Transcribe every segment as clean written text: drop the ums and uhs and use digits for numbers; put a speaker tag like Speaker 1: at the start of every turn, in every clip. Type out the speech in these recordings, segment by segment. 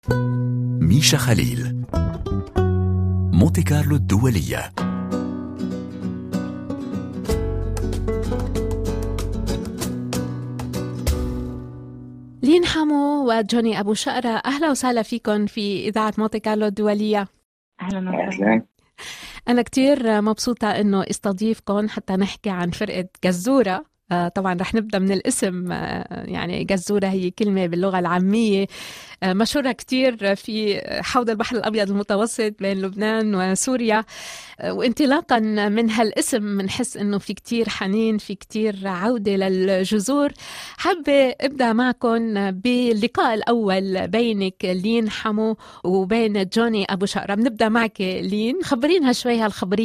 Speaker 1: ميشا خليل، مونتي كارلو الدولية.
Speaker 2: لين حمو وجوني أبو شقرة، أهلا وسهلا فيكم في إذاعة مونتي كارلو الدولية.
Speaker 3: أهلا وسهلا.
Speaker 2: أنا كتير مبسوطة إنه استضيفكم حتى نحكي عن فرقة جزورة. طبعا رح نبدأ من الاسم. يعني جزورة هي كلمة باللغة العامية مشهورة كتير في حوض البحر الأبيض المتوسط بين لبنان وسوريا، وانطلاقا من هالاسم منحس إنه في كتير حنين، في كتير عودة للجذور. حابة أبدأ معكم باللقاء الأول بينك لين حمو وبين جوني أبو شقرة. بنبدأ معك لين، خبرينها شوي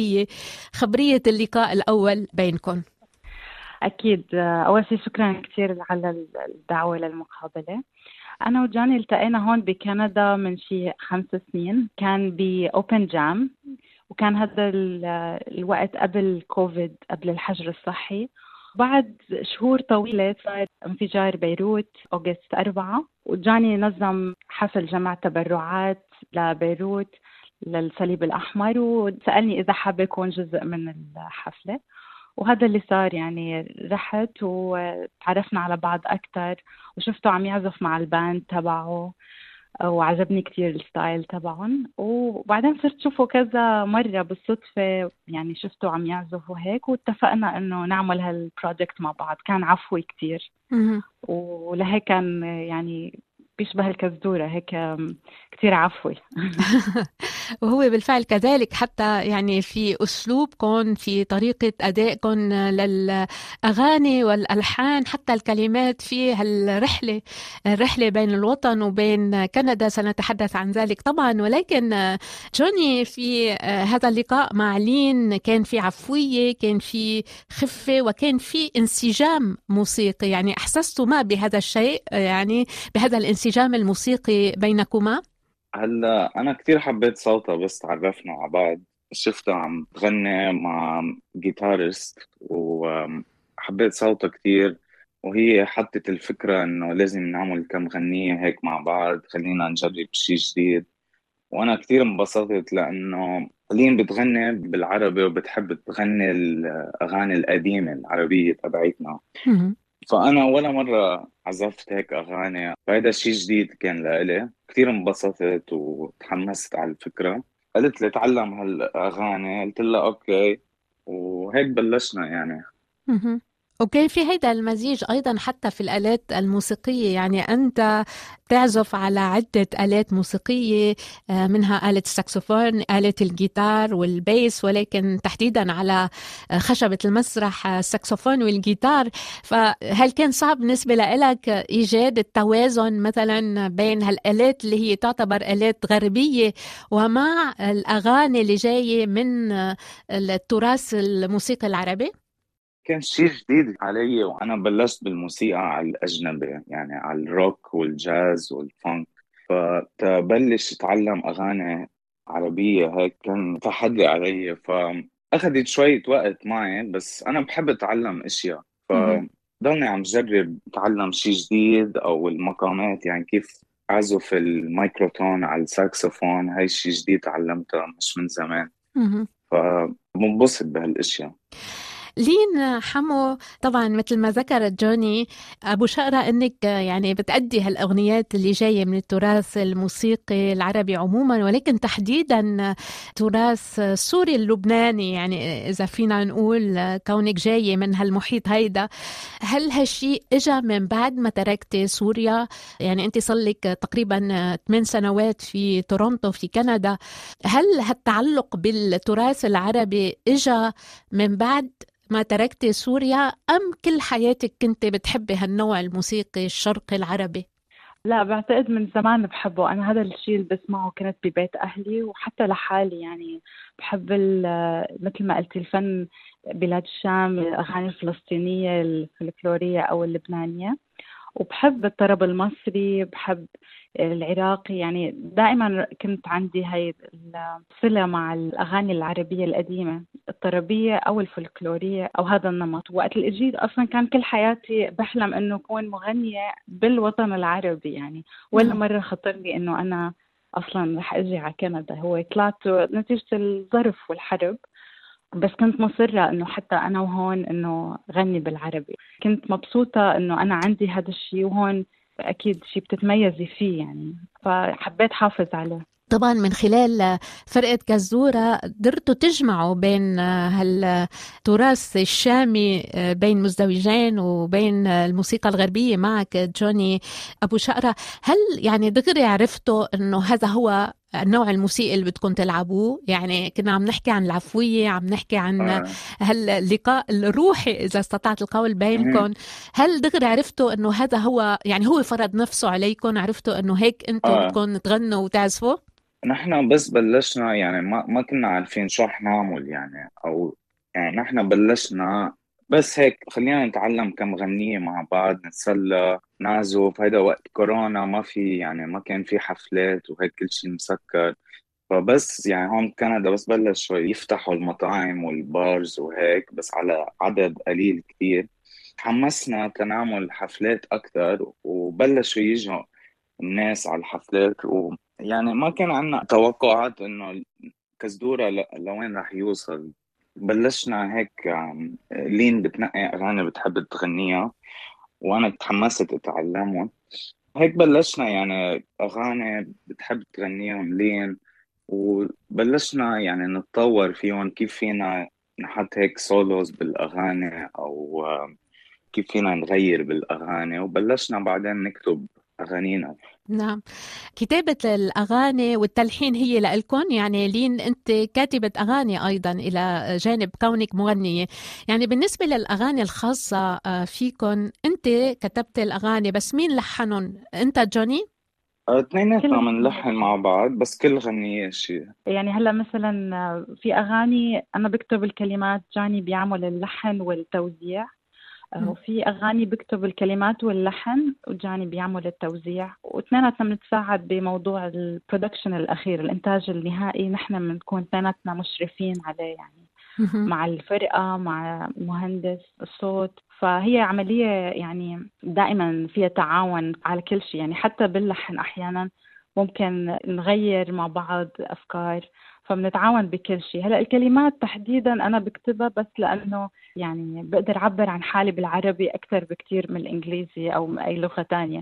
Speaker 2: خبرية اللقاء الأول بينكم.
Speaker 3: أكيد. أول شيء شكرا كثير على الدعوة للمقابلة. أنا وجوني التقينا هون بكندا من شيء 5 سنين، كان بأوبن جام، وكان هذا الوقت قبل كوفيد، قبل الحجر الصحي. بعد شهور طويلة صار انفجار بيروت أغسطس 4، وجوني نظم حفل جمع تبرعات لبيروت للصليب الأحمر، وسألني إذا حابة أكون جزء من الحفلة، وهذا اللي صار. يعني رحت وتعرفنا على بعض أكتر، وشفته عم يعزف مع الباند تبعه وعجبني كتير الستايل تبعهم. وبعدين صرت شوفه كذا مرة بالصدفة، يعني شفته عم يعزف وهيك، واتفقنا إنه نعمل هالبروجكت مع بعض. كان عفوي كتير، ولهيك كان يعني بيشبه الكزدورة هيك، كتير عفوي.
Speaker 2: وهو بالفعل كذلك، حتى يعني في أسلوبكم، في طريقة أدائكم للأغاني والألحان، حتى الكلمات في الرحلة بين الوطن وبين كندا، سنتحدث عن ذلك طبعا. ولكن جوني، في هذا اللقاء مع لين كان في عفوية، كان في خفة، وكان في انسجام موسيقي. يعني أحسست ما بهذا الشيء، يعني بهذا الانسجام الموسيقي بينكما؟
Speaker 4: هلا أنا كتير حبيت صوتها، بس تعرفنا على بعض شفتها عم تغني مع جيتارست وحبيت صوتها كتير، وهي حطت الفكرة إنه لازم نعمل كم غنية هيك مع بعض، خلينا نجرب شي جديد. وأنا كتير انبسطت لأنه لين بتغني بالعربي وبتحب تغني الأغاني القديمة العربية تبعتنا، فأنا ولا مرة عزفت هيك أغاني، فهذا شيء جديد كان لإلي. كتير انبسطت وتحمست على الفكرة، قلت لي تعلم هالأغاني، قلت لها أوكي، وهيك بلشنا يعني.
Speaker 2: وكان في هيدا المزيج أيضا حتى في الآلات الموسيقية. يعني أنت تعزف على عدة آلات موسيقية، منها آلة الساكسفون، آلة الجيتار والبيس، ولكن تحديدا على خشبة المسرح الساكسفون والجيتار. فهل كان صعب بالنسبة لك إيجاد التوازن مثلا بين هالآلات اللي هي تعتبر آلات غربية ومع الأغاني اللي جاية من التراث الموسيقي العربي؟
Speaker 4: كان شيء جديد علي، وأنا بلشت بالموسيقى على الأجنبي، يعني على الروك والجاز والفانك، فتبلش أتعلم أغاني عربية هيك كان تحدي علي، فأخذت شوية وقت معي. بس أنا بحب أتعلم أشياء، فضلني عم جرب أتعلم شيء جديد، أو المقامات، يعني كيف أعزف الميكروتون على الساكسفون، هاي شيء جديد تعلمته مش من زمان، فبنبسط بهالأشياء.
Speaker 2: لين حمو، طبعا مثل ما ذكرت جوني أبو شقرة أنك يعني بتأدي هالأغنيات اللي جاية من التراث الموسيقي العربي عموما، ولكن تحديدا تراث سوري اللبناني. يعني إذا فينا نقول كونك جاية من هالمحيط هيدا، هل هالشيء إجا من بعد ما تركتي سوريا؟ يعني أنت صلك تقريبا 8 سنوات في تورونتو في كندا. هل هالتعلق بالتراث العربي إجا من بعد ما تركتي سوريا، أم كل حياتك كنت بتحبي هالنوع الموسيقي الشرقي العربي؟
Speaker 3: لا، بعتقد من زمان بحبه. أنا هذا الشيء اللي بسمعه كنت ببيت أهلي وحتى لحالي. يعني بحب مثل ما قلت الفن بلاد الشام، الأغاني الفلسطينية الفلكلورية أو اللبنانية، وبحب الطرب المصري، بحب العراقي. يعني دائما كنت عندي هاي الصلة مع الأغاني العربية القديمة، الطربية أو الفلكلورية أو هذا النمط. وقت اللي جيت أصلا كان كل حياتي بحلم إنه أكون مغنية بالوطن العربي يعني، ولا
Speaker 2: نعم.
Speaker 3: مرة خطر لي إنه أنا أصلا رح أجي على كندا. هو طلعت نتيجة الظرف والحرب، بس كنت مصرة إنه حتى أنا وهون إنه غني بالعربي. كنت مبسوطة إنه أنا عندي هذا الشيء، وهون أكيد شيء بتتميزي فيه يعني، فحبيت حافظ عليه.
Speaker 2: طبعا من خلال فرقة كزورة قدرتوا تجمعوا بين هالتراث الشامي بين مزدوجين وبين الموسيقى الغربية معك جوني أبو شقرة. هل يعني دغري عرفتوا أنه هذا هو النوع الموسيقي اللي بدكم تلعبوه؟ يعني كنا عم نحكي عن العفوية، عم نحكي عن هاللقاء الروحي إذا استطعت القول بينكم. هل دغري عرفتوا أنه هذا هو، يعني هو فرض نفسه عليكم، عرفتوا أنه هيك أنتوا بدكم تغنوا وتعزفوا؟
Speaker 4: نحن بس بلشنا يعني ما كنا عارفين شو رح نعمل يعني، او يعني نحن بلشنا بس هيك خلينا نتعلم كم غنية مع بعض، نتسلى نعزف. هيدا وقت كورونا، ما في يعني ما كان في حفلات وهيك، كل شيء مسكر. فبس يعني هون بكندا بس بلشوا يفتحوا المطاعم والبارز وهيك، بس على عدد قليل كتير. تحمسنا تنعمل حفلات أكتر، وبلشوا يجوا الناس على الحفلات. ويعني ما كان عنا توقعات إنه كزدورة لوين رح يوصل. بلشنا هيك لين بتنقي أغاني بتحب تغنيها، وأنا تحمست أتعلمهم. هيك بلشنا يعني أغاني بتحب تغنيهم لين، وبلشنا يعني نتطور فيهم، كيف فينا نحط هيك سولوز بالأغاني، أو كيف فينا نغير بالأغاني. وبلشنا بعدين نكتب أغانينا.
Speaker 2: نعم. كتابة الأغاني والتلحين هي لإلكم، يعني لين أنت كاتبة أغاني أيضا إلى جانب كونك مغنية. يعني بالنسبة للأغاني الخاصة فيكم، أنت كتبت الأغاني بس مين لحنهم؟ أنت جوني؟
Speaker 4: اثنيناتنا
Speaker 3: كل
Speaker 4: بنلحن مع بعض، بس كل غنية شيء.
Speaker 3: يعني هلا مثلا في أغاني أنا بكتب الكلمات، جاني بيعمل اللحن والتوزيع. وفي أغاني بكتب الكلمات واللحن وجاني بيعمل التوزيع، واثنيناتنا بنتساعد بموضوع البرودكشن الأخير، الإنتاج النهائي نحن بنكون اثنيناتنا مشرفين عليه يعني، مع الفرقة مع مهندس الصوت. فهي عملية يعني دائما فيها تعاون على كل شيء يعني، حتى باللحن أحيانا ممكن نغير مع بعض أفكار، فبنتعاون بكل شيء. هلا الكلمات تحديدا أنا بكتبها بس لأنه يعني بقدر أعبر عن حالي بالعربي أكثر بكتير من الإنجليزي أو أي لغة تانية.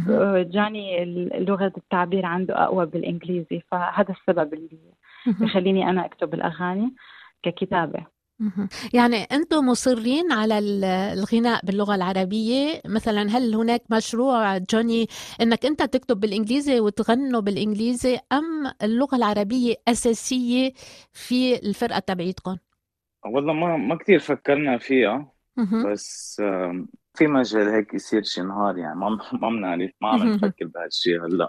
Speaker 3: جاني لغة التعبير عنده أقوى بالإنجليزي، فهذا السبب اللي بخليني أنا أكتب الأغاني ككتابة.
Speaker 2: يعني أنتم مصرين على الغناء باللغة العربية مثلا؟ هل هناك مشروع جوني أنك أنت تكتب بالإنجليزي وتغنوا بالإنجليزي، أم اللغة العربية أساسية في الفرقة تبعيتكم؟
Speaker 4: والله ما كتير فكرنا فيها، بس في مجال هيك يصير شي نهار يعني. ما بنعرف، ما عم نفكر بهالشي هلا.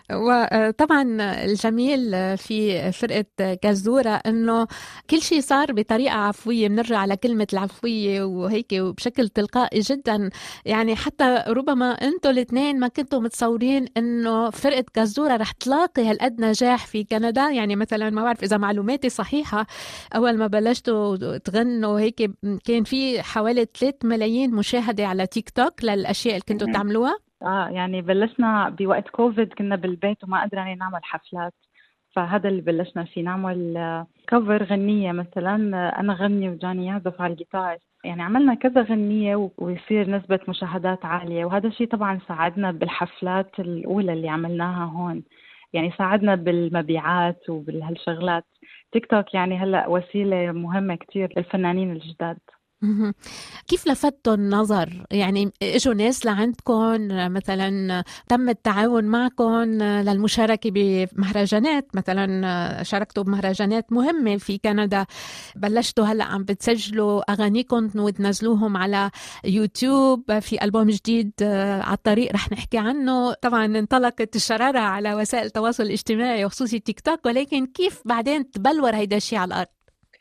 Speaker 2: وطبعا الجميل في فرقة كزورة أنه كل شيء صار بطريقة عفوية، بنرجع على كلمة العفوية وهيك وبشكل تلقائي جدا. يعني حتى ربما أنتوا الاثنين ما كنتوا متصورين أنه فرقة كزورة رح تلاقي هالقد نجاح في كندا. يعني مثلا ما بعرف إذا معلوماتي صحيحة، أول ما بلشتوا تغنوا هيك كان في حوالي 3 ملايين مشاهدة على تيك توك للأشياء اللي كنتوا تعملوها.
Speaker 3: يعني بلشنا بوقت كوفيد، كنا بالبيت وما قدرنا نعمل حفلات، فهذا اللي بلشنا فيه، نعمل كفر غنية مثلا، أنا غني وجاني يعزف على الجيتار. يعني عملنا كذا غنية ويصير نسبة مشاهدات عالية، وهذا الشيء طبعا ساعدنا بالحفلات الأولى اللي عملناها هون، يعني ساعدنا بالمبيعات وبهالشغلات. تيك توك يعني هلأ وسيلة مهمة كتير للفنانين الجداد.
Speaker 2: كيف لفتوا النظر؟ يعني اجوا ناس لعندكم مثلا، تم التعاون معكم للمشاركة بمهرجانات مثلا؟ شاركتوا بمهرجانات مهمة في كندا، بلشتوا هلأ عم بتسجلوا أغانيكم وتنزلوهم على يوتيوب، في ألبوم جديد على الطريق رح نحكي عنه. طبعا انطلقت الشرارة على وسائل التواصل الاجتماعي وخصوصي تيك توك، ولكن كيف بعدين تبلور هيدا الشيء على الأرض؟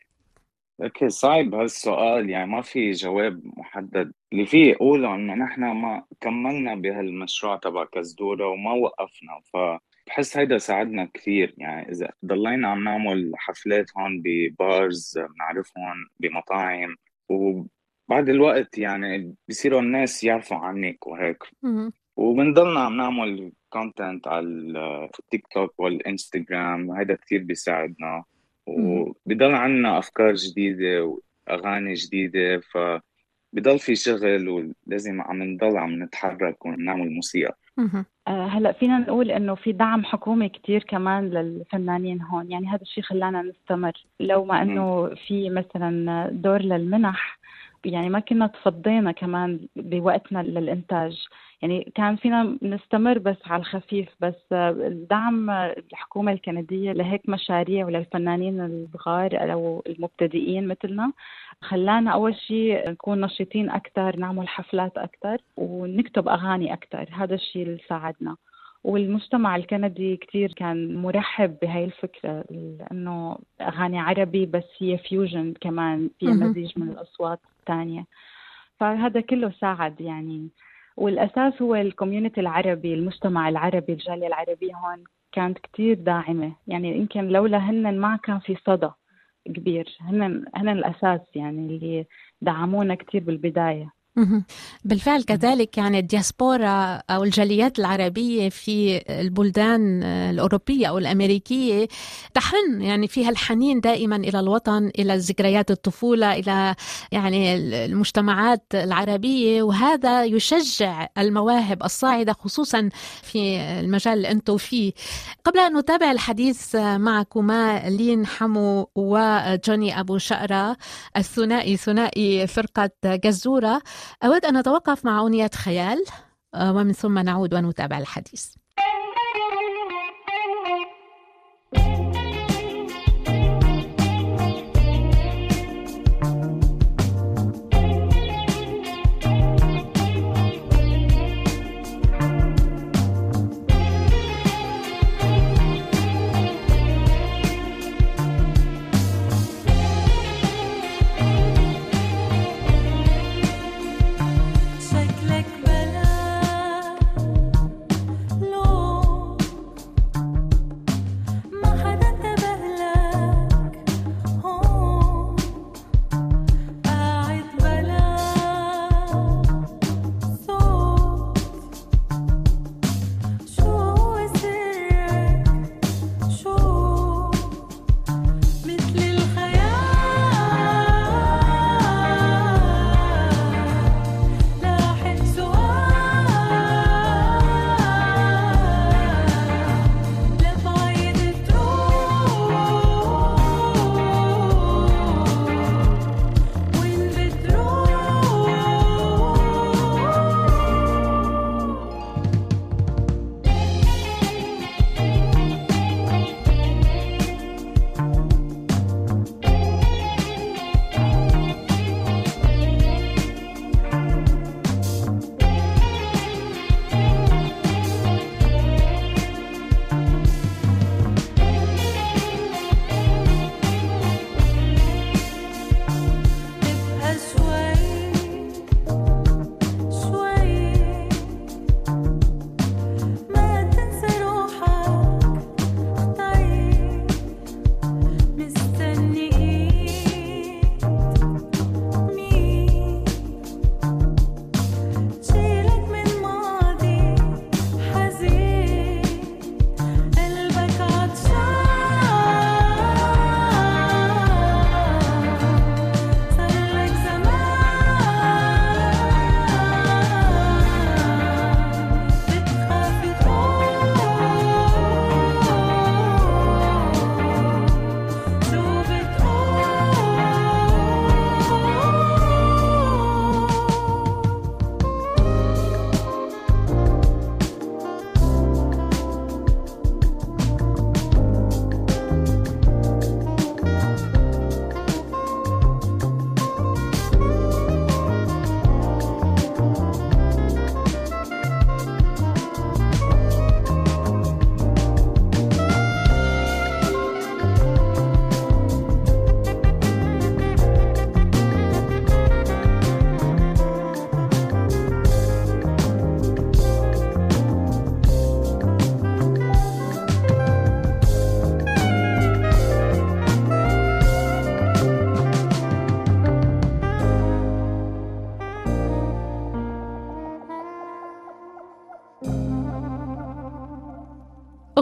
Speaker 4: اوكي، صعب هالسؤال يعني، ما في جواب محدد. اللي فيه اقوله انه نحن ما كملنا بهالمشروع تبع كزدورة وما وقفنا. بحس هيدا ساعدنا كثير. يعني إذا ضلينا عم نعمل حفلات هون ببارز بنعرفهم بمطاعم، وبعد الوقت يعني بصيروا الناس يعرفوا عنك وهيك، وبنضلنا عم نعمل كونتنت على التيك توك والإنستغرام، هيدا كثير بيساعدنا، وبضل عنا أفكار جديدة وأغاني جديدة، فبضل في شغل ولازم عم نضل عم نتحرك ونعمل موسيقى.
Speaker 3: هلا فينا نقول انه في دعم حكومي كتير كمان للفنانين هون، يعني هذا الشيء خلانا نستمر. لو ما انه في مثلا دور للمنح، يعني ما كنا تفضينا كمان بوقتنا للإنتاج، يعني كان فينا نستمر بس على الخفيف. بس الدعم الحكومة الكندية لهيك مشاريع وللفنانين الصغار أو المبتدئين مثلنا خلانا أول شيء نكون نشيطين أكتر، نعمل حفلات أكتر ونكتب أغاني أكتر. هذا الشيء اللي ساعدنا. والمجتمع الكندي كتير كان مرحب بهاي الفكرة، لأنه أغاني عربي بس هي فيوجن كمان، فيها مزيج من الأصوات الثانية، فهذا كله ساعد يعني. والأساس هو الكوميونتي العربي، المجتمع العربي، الجالية العربية هون كانت كتير داعمة. يعني يمكن لولا هن ما كان في صدى كبير. هن الأساس يعني اللي دعمونا كتير بالبداية.
Speaker 2: بالفعل كذلك يعني الدياسبورا أو الجاليات العربية في البلدان الأوروبية أو الأمريكية تحن يعني فيها الحنين دائما إلى الوطن، إلى ذكريات الطفولة، إلى يعني المجتمعات العربية، وهذا يشجع المواهب الصاعدة خصوصا في المجال اللي أنتم فيه. قبل أن نتابع الحديث معكما لين حمو وجوني أبو شقرة ثنائي فرقة جزورة، أود أن نتوقف مع أغنية خيال ومن ثم نعود ونتابع الحديث.
Speaker 5: شكلك بلا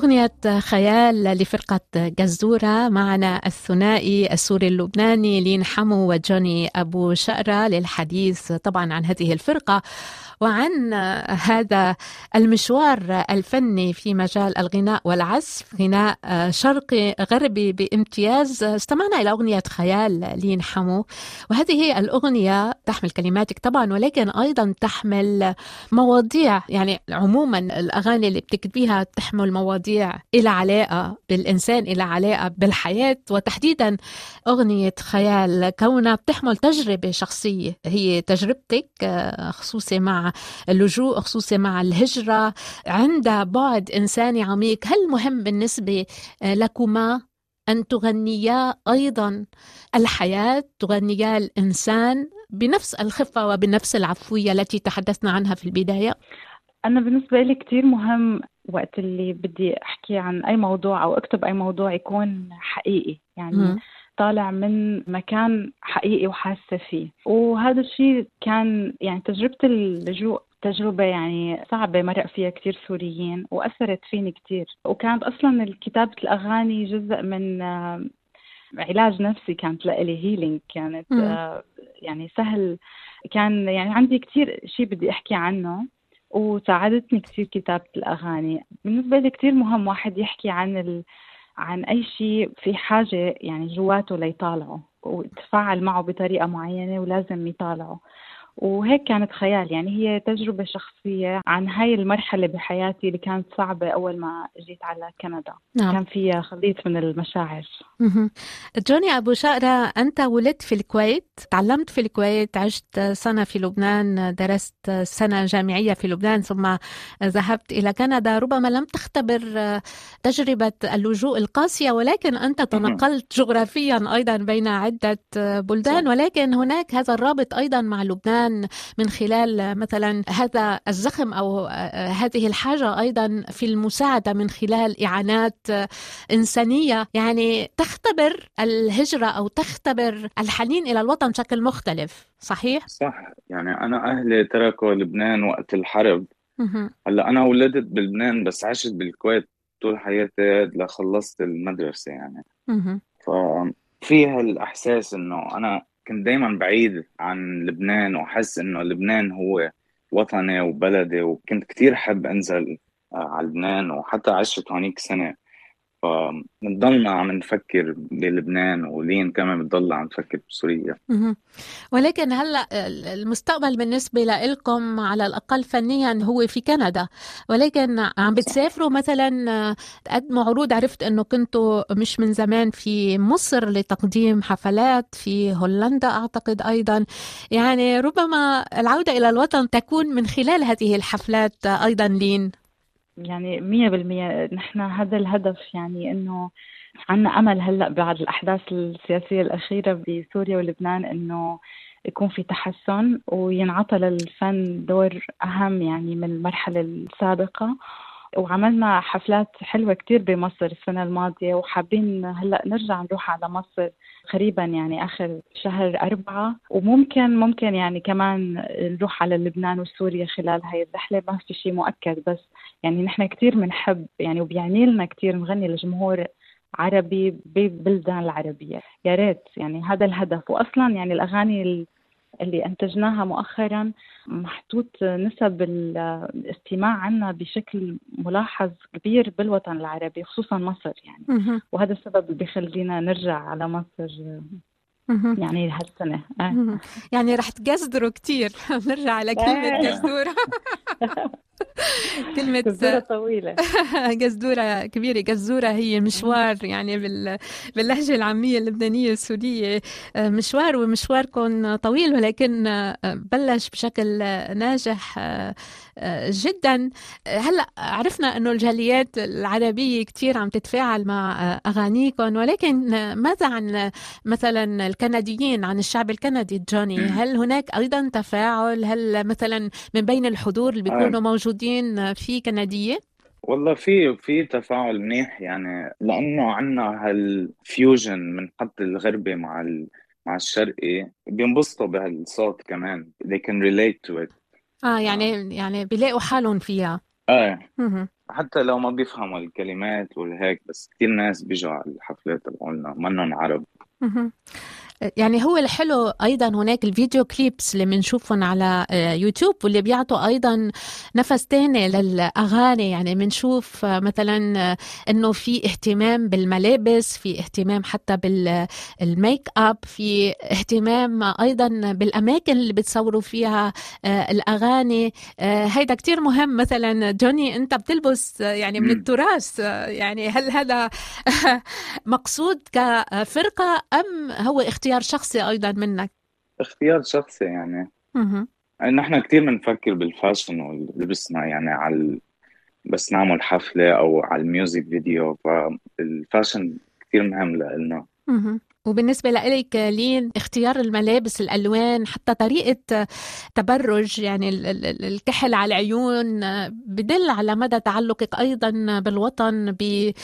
Speaker 2: أغنية خيال لفرقة جزورة. معنا الثنائي السوري اللبناني لين حمو وجوني أبو شقرة للحديث طبعا عن هذه الفرقة وعن هذا المشوار الفني في مجال الغناء والعزف، غناء شرقي غربي بامتياز. استمعنا إلى أغنية خيال لين حمو، وهذه الأغنية تحمل كلماتك طبعا ولكن أيضا تحمل مواضيع، يعني عموما الأغاني اللي بتكتبيها تحمل مواضيع إلى علاقة بالإنسان، إلى علاقة بالحياة، وتحديدا أغنية خيال كونها بتحمل تجربة شخصية، هي تجربتك خصوصي مع اللجوء، خصوصي مع الهجرة، عندها بعد إنساني عميق. هل مهم بالنسبة لكما أن تغنيا أيضا الحياة، تغنيا الإنسان بنفس الخفة وبنفس العفوية التي تحدثنا عنها في البداية؟
Speaker 3: أنا بالنسبة لي كتير مهم وقت اللي بدي أحكي عن أي موضوع أو أكتب أي موضوع يكون حقيقي، يعني طالع من مكان حقيقي وحاسة فيه. وهذا الشيء كان يعني تجربة اللجوء تجربة يعني صعبة مرق فيها كتير سوريين وأثرت فيني كتير، وكانت أصلا كتابة الأغاني جزء من علاج نفسي، كانت لإلي هيلينج، كانت يعني سهل، كان يعني عندي كتير شيء بدي أحكي عنه وساعدتني كتير كتابة الأغاني. بالنسبة لي كتير مهم واحد يحكي عن أي شيء في حاجة يعني جواته ليطالعه وتفاعل معه بطريقة معينة ولازم يطالعه. وهيك كانت خيال، يعني هي تجربة شخصية عن هاي المرحلة بحياتي اللي كانت صعبة أول ما جيت على كندا.
Speaker 2: نعم.
Speaker 3: كان فيها خليط من المشاعر.
Speaker 2: جوني أبو شقرة، أنت ولدت في الكويت، تعلمت في الكويت، عشت سنة في لبنان، درست سنة جامعية في لبنان، ثم ذهبت إلى كندا. ربما لم تختبر تجربة اللجوء القاسية، ولكن أنت تنقلت جغرافيا أيضا بين عدة بلدان، ولكن هناك هذا الرابط أيضا مع لبنان من خلال مثلا هذا الزخم أو هذه الحاجة أيضا في المساعدة من خلال إعانات إنسانية، يعني تختبر الهجرة أو تختبر الحنين إلى الوطن بشكل مختلف. صحيح؟
Speaker 4: صح، يعني أنا أهلي تركوا لبنان وقت الحرب. هلا أنا ولدت بلبنان بس عشت بالكويت طول حياتي لخلصت المدرسة يعني. ففيها الإحساس إنه أنا كنت دايما بعيد عن لبنان وأحس إنه لبنان هو وطني وبلدي، وكنت كتير حب أنزل على لبنان، وحتى عشت هونيك سنة. فنضلنا عم نفكر بلبنان، ولين كمان بنضل عم نفكر بسوريا.
Speaker 2: ولكن هلا المستقبل بالنسبة لكم على الأقل فنيا هو في كندا، ولكن عم بتسافروا مثلا تقدموا عروض. عرفت أنه كنتوا مش من زمان في مصر لتقديم حفلات، في هولندا أعتقد أيضا، يعني ربما العودة إلى الوطن تكون من خلال هذه الحفلات أيضا. لين
Speaker 3: يعني 100% نحن هذا الهدف، يعني إنه عنا أمل هلأ بعد الأحداث السياسية الأخيرة بسوريا ولبنان إنه يكون في تحسن وينعطى للفن دور أهم يعني من المرحلة السابقة. وعملنا حفلات حلوة كتير بمصر السنة الماضية، وحابين هلأ نرجع نروح على مصر قريبا، يعني آخر شهر 4، وممكن يعني كمان نروح على لبنان وسوريا خلال هاي الرحلة. ما في شيء مؤكد، بس يعني نحن كتير بنحب يعني وبيعني لنا كتير نغني لجمهور عربي ببلدان العربية. يا ريت يعني هذا الهدف. وأصلا يعني الأغاني اللي أنتجناها مؤخرا محطوط نسب الاستماع عنا بشكل ملاحظ كبير بالوطن العربي، خصوصا مصر يعني. وهذا السبب اللي بيخلينا نرجع على مصر يعني هالسنة.
Speaker 2: يعني رح تجزدروا كتير. نرجع على كلمة جزدورة. كلمة
Speaker 3: جزدورة طويلة.
Speaker 2: جزدورة كبيرة. جزدورة هي مشوار، يعني باللهجة العامية اللبنانية السورية مشوار، ومشواركم طويل ولكن بلش بشكل ناجح جدا. هلأ عرفنا أنه الجاليات العربية كتير عم تتفاعل مع أغانيكم، ولكن ماذا عن مثلا الكنديين، عن الشعب الكندي جوني؟ هل هناك أيضا تفاعل؟ هل مثلا من بين الحضور اللي بيكونوا موجودين في كندية؟
Speaker 4: والله في تفاعل منيح، يعني لأنه عنا هالفيوجن من خط الغربي مع الشرقي، بينبسطوا بهالصوت كمان. they can relate to it.
Speaker 2: يعني بيلاقوا حالهم فيها.
Speaker 4: حتى لو ما بيفهموا الكلمات والهيك، بس كتير ناس بيجوا على الحفلات تبعولنا منهم عرب.
Speaker 2: مهم. يعني هو الحلو أيضا هناك الفيديو كليبس اللي بنشوفهم على يوتيوب، واللي بيعطوا أيضا نفس تاني للأغاني. يعني بنشوف مثلا أنه في اهتمام بالملابس، في اهتمام حتى بالميك أب، في اهتمام أيضا بالأماكن اللي بتصوروا فيها الأغاني. هيدا كتير مهم. مثلا جوني أنت بتلبس يعني من التراث، يعني هل هذا مقصود كفرقة أم هو اختيار شخصي أيضا منك؟
Speaker 4: اختيار شخصي يعني.
Speaker 2: مهم.
Speaker 4: نحن كتير بنفكر بالفاشن ولبسنا يعني بس نعمل حفلة أو على الميوزك فيديو، فالفاشن كتير مهم لإلنا.
Speaker 2: مهم. وبالنسبة لإلك لين اختيار الملابس، الألوان، حتى طريقة تبرج، يعني الكحل على العيون، بدل على مدى تعلقك أيضا بالوطن،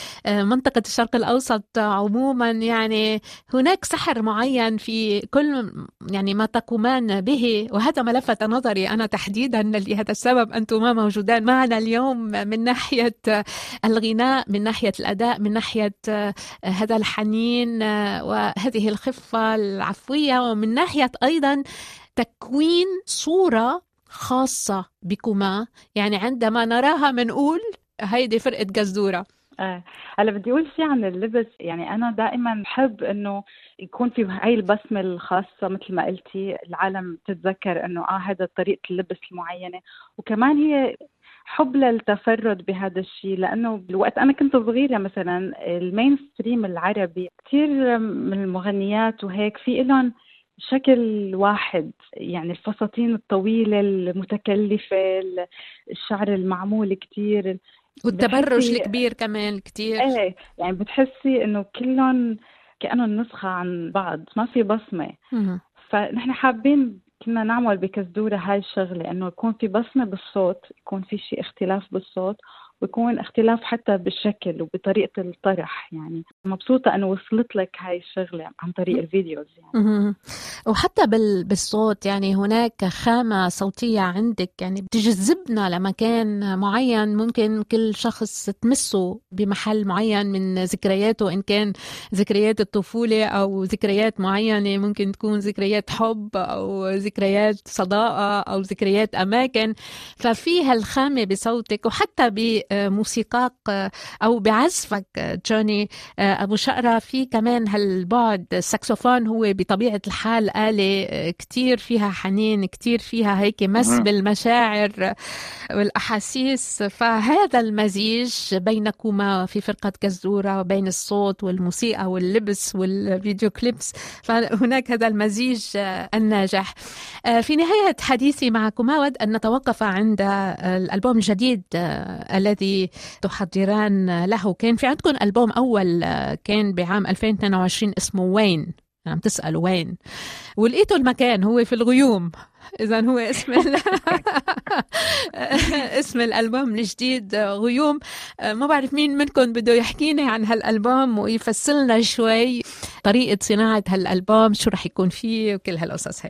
Speaker 2: بمنطقة الشرق الأوسط عموما. يعني هناك سحر معين في كل يعني ما تقومان به، وهذا ما لفت نظري أنا تحديدا. لهذا السبب أنتما موجودان معنا اليوم، من ناحية الغناء، من ناحية الأداء، من ناحية هذا الحنين وهذه الخفة العفوية، ومن ناحية أيضا تكوين صورة خاصة بكما. يعني عندما نراها منقول هيدي فرقة جزورة.
Speaker 3: هلا بدي أقول شيء عن اللبس. يعني أنا دائما بحب إنه يكون في هاي البصمة الخاصة، مثل ما قلتي العالم تتذكر إنه هذا طريقة اللبس المعينة. وكمان هي حب للتفرد بهذا الشيء، لأنه بالوقت أنا كنت صغيرة مثلا المين ستريم العربي كثير من المغنيات وهيك في إلهم شكل واحد، يعني الفساتين الطويلة المتكلفة، الشعر المعمول كتير،
Speaker 2: والتبرج الكبير كمان كتير.
Speaker 3: ايه يعني بتحسي انه كلهم كأنهم نسخة عن بعض، ما في بصمة. فنحن حابين كنا نعمل بكزدورة هاي الشغلة، انه يكون في بصمة بالصوت، يكون في شيء اختلاف بالصوت، ويكون اختلاف حتى بالشكل وبطريقة الطرح. يعني مبسوطة انه وصلت لك هاي الشغلة عن طريق الفيديوز يعني.
Speaker 2: وحتى بالصوت، يعني هناك خامة صوتية عندك يعني بتجذبنا لمكان معين، ممكن كل شخص تمسه بمحل معين من ذكرياته، إن كان ذكريات الطفولة أو ذكريات معينة، ممكن تكون ذكريات حب أو ذكريات صداقة أو ذكريات أماكن. ففيها الخامة بصوتك وحتى بموسيقاك أو بعزفك جوني أبو شقرة. في كمان هالبعد الساكسوفون هو بطبيعة الحال آلة كتير فيها حنين، كتير فيها هيك مس بالمشاعر والأحاسيس. فهذا المزيج بينكما في فرقة جزورة، وبين الصوت والموسيقى واللبس والفيديو كليبس، فهناك هذا المزيج الناجح. في نهاية حديثي معكما أود أن نتوقف عند الألبوم الجديد الذي تحضران له. كان في عندكم ألبوم أول كان بعام 2022 اسمه وين؟ عم تسألوا وين، ولقيتوا المكان هو في الغيوم. إذن هو اسم اسم الألبوم الجديد غيوم. ما بعرف مين منكم بده يحكيني عن هالألبوم ويفصلنا شوي طريقة صناعة هالألبوم، شو رح يكون فيه وكل هالقصص هاي.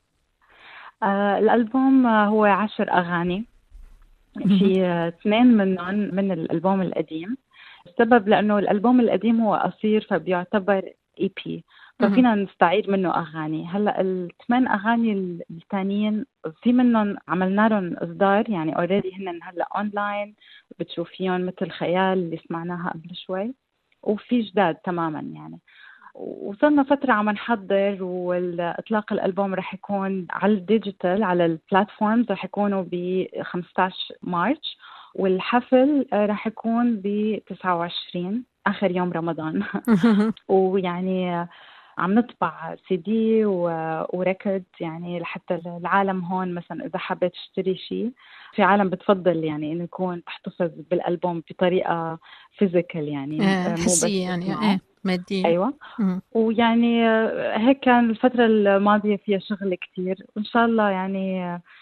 Speaker 3: الألبوم هو 10 أغاني، في 2 منهم من الألبوم القديم. السبب لأنه الألبوم القديم هو قصير فبيعتبر EP، ففينا نستعيد منه أغاني. هلأ ال8 أغاني الثانيين في منهم عملنا لهم إصدار، يعني already هن هلأ أونلاين بتشوفيهم، مثل خيال اللي سمعناها قبل شوي، وفي جداد تماما يعني. وصلنا فترة عم نحضر، والإطلاق الألبوم رح يكون على الديجيتال على البلاتفورمز، رح يكونوا ب 15 مارس، والحفل رح يكون ب 29 آخر يوم رمضان. ويعني عم نطبع CD وريكورد، يعني لحتى العالم هون مثلا إذا حابة تشتري شيء، في عالم بتفضل يعني إنه يكون تحتفظ بالألبوم بطريقة فيزيكال، يعني مو بس
Speaker 2: يعني مادية.
Speaker 3: أيوة. ويعني هيك كان الفترة الماضية فيها شغل كتير، وإن شاء الله يعني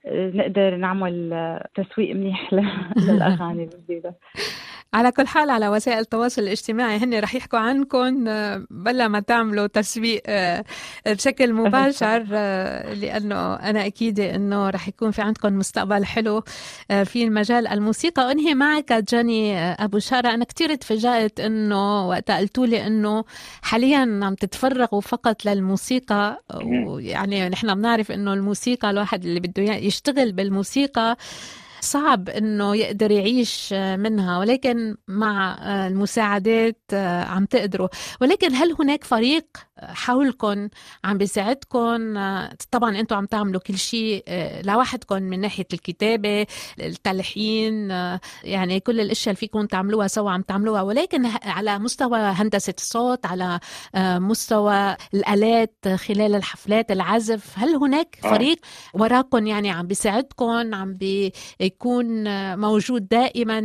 Speaker 3: نقدر نعمل تسويق منيح للأغاني الجديدة.
Speaker 2: على كل حال على وسائل التواصل الاجتماعي هن رح يحكوا عنكم بلا ما تعملوا تسويق بشكل مباشر، لأنه أنا أكيد أنه رح يكون في عندكم مستقبل حلو في المجال الموسيقى. أنهي معك جاني أبو شارة، أنا كتير تفاجأت أنه وقت قلتوا لي أنه حاليا عم تتفرغوا فقط للموسيقى، ويعني نحن بنعرف أنه الموسيقى الواحد اللي بده يشتغل بالموسيقى صعب إنه يقدر يعيش منها، ولكن مع المساعدات عم تقدروا. ولكن هل هناك فريق حولكم عم بيساعدكم؟ طبعا أنتوا عم تعملوا كل شيء لوحدكم من ناحية الكتابة، التلحين، يعني كل الأشياء اللي فيكم تعملوها سوا عم تعملوها، ولكن على مستوى هندسة الصوت، على مستوى الآلات خلال الحفلات، العزف، هل هناك فريق وراكم يعني عم بيساعدكم، عم يكون موجود دائما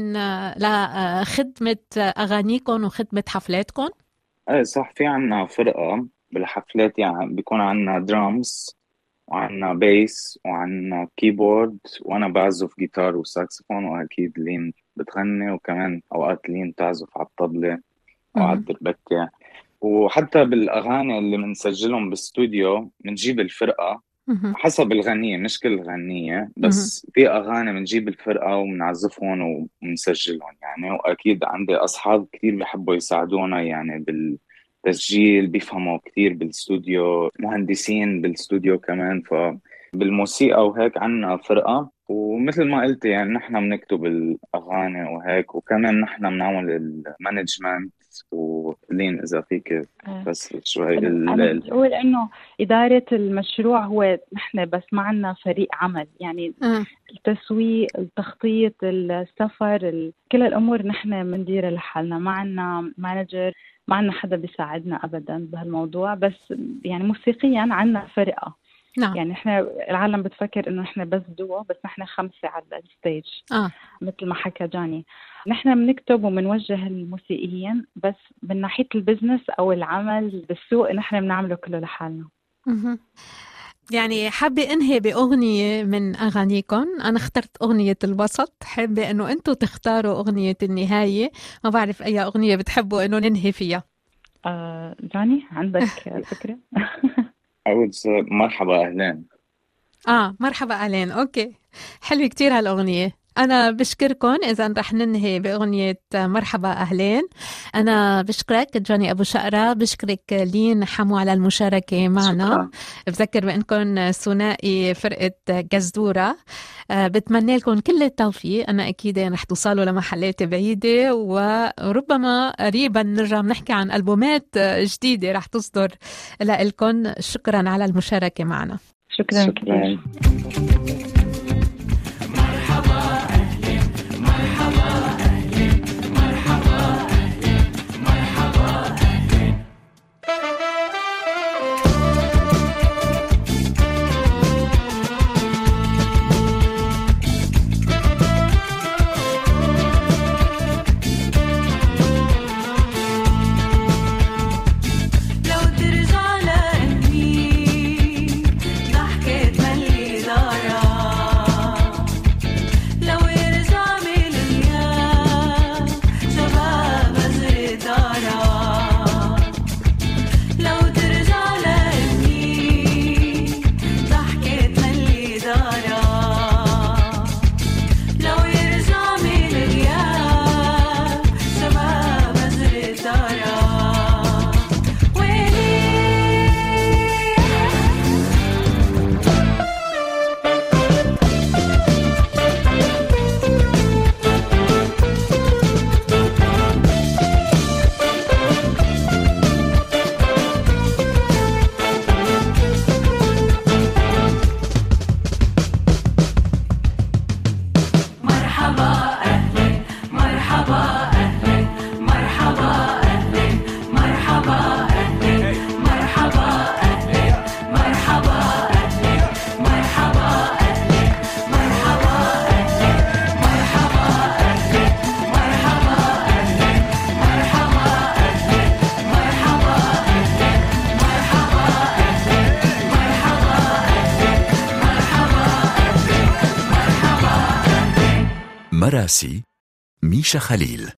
Speaker 2: لخدمة أغانيكم وخدمة حفلاتكم؟
Speaker 4: ايه صح، في عنا فرقة بالحفلات، يعني بيكون عنا درامز وعنا بيس وعنا كيبورد، وانا بعزف جيتار وساكسفون، واكيد لين بتغني، وكمان اوقات لين تعزف على الطبلة او على الدربكة. وحتى بالاغاني اللي بنسجلهم باستوديو بنجيب الفرقة حسب الغنية، مش كل غنية، بس في أغاني بنجيب الفرقة وبنعزفهم وبنسجلهم يعني. وأكيد عندي أصحاب كتير بيحبوا يساعدونا يعني بالتسجيل، بيفهموا كتير بالاستوديو، مهندسين بالاستوديو كمان. فبالموسيقى وهيك عنا فرقة، ومثل ما قلت يعني نحن بنكتب الأغاني وهيك، وكمان نحن بنعمل المانجمنت ولين إذا فيك بس شوي.
Speaker 3: أنا بقول إنه إدارة المشروع هو نحن بس، ما عنا فريق عمل يعني. التسويق، التخطيط، السفر، كل الأمور نحن منديرها لحالنا، ما عنا مانجر، ما عنا حدا بيساعدنا أبدا بهالموضوع. بس يعني موسيقيا عنا فرقة. نعم. يعني احنا العالم بتفكر انه احنا بس دوو، بس نحن 5 على الستيج. مثل ما حكى جاني، نحن بنكتب وبنوجه الموسيقيين، بس من ناحية البزنس او العمل بالسوق نحن بنعمله كله لحالنا.
Speaker 2: يعني حابة انهي بأغنية من أغانيكم. أنا اخترت أغنية الوسط، حابة انه انتوا تختاروا أغنية النهاية. ما بعرف أي أغنية بتحبوا انه ننهي فيها.
Speaker 3: جاني عندك فكرة؟
Speaker 4: أول مرحبا أهلين.
Speaker 2: مرحبا أهلين، أوكي، حلو كتير هالأغنية. أنا بشكركم. إذا رح ننهي بأغنية مرحبا أهلين. أنا بشكرك جاني أبو شقرة، بشكرك لين حمو على المشاركة معنا. بذكر بأنكم ثنائي فرقة جزدورة. بتمنى لكم كل التوفيق. أنا أكيد رح توصلوا لمحلات بعيدة، وربما قريبا نرجع نحكي عن ألبومات جديدة رح تصدر لكم. شكرا على المشاركة معنا.
Speaker 3: شكرا.
Speaker 1: الفارسي ميشا خليل.